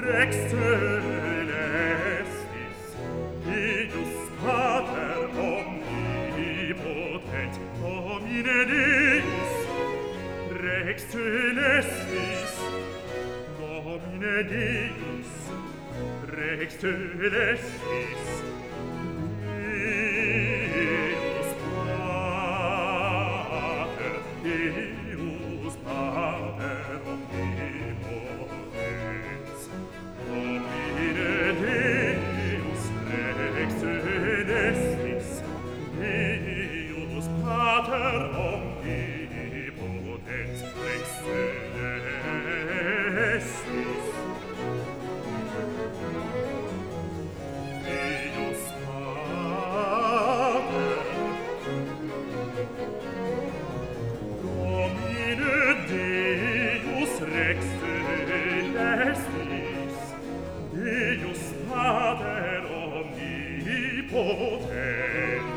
Excelsis, Deus Pater omnipotent, Domine Deus, Rex Celestis, Domine Deus, Rex Celestis, Deus Pater, Deus Pater omnipotens, Domine Deus, Rex Celestis, Deus Pater omnipotens, Rex Celestis, Deus Pater, Domine Deus Rex Celestis, Deus Pater omnipotens.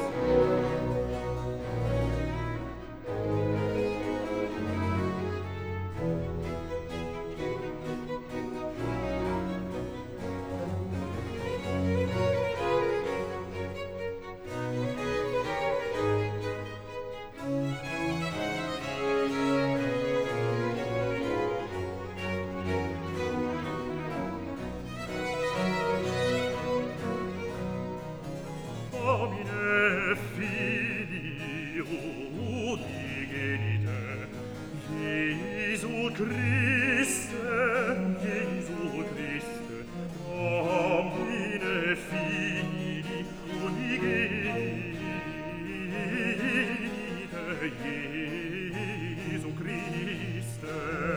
Domine Filio unigenite, Iesu Christe, Iesu Christe, Domine Filii unigenite, Iesu Christe.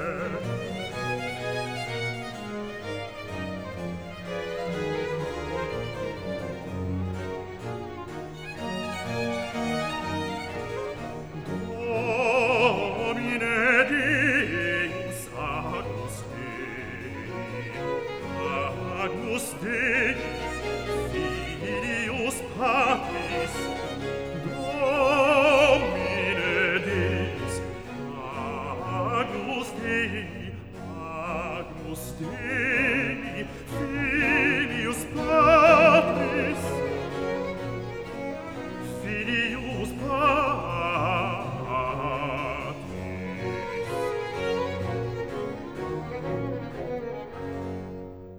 Domine Deus Agnus Dei, Filius Patris, Domine Deus Agnus Dei, Filius Patris, Filius Patris,